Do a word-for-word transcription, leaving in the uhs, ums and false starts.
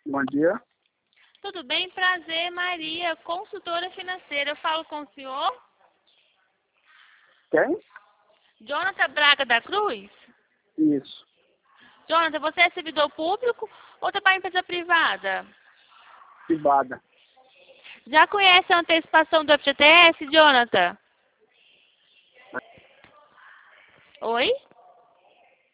Bom dia. Tudo bem? Prazer, Maria, consultora financeira. Eu falo com o senhor? Quem? Jonathan Braga da Cruz? Isso. Jonathan, você é servidor público ou trabalha em empresa privada? Privada. Já conhece a antecipação do F G T S, Jonathan? Oi?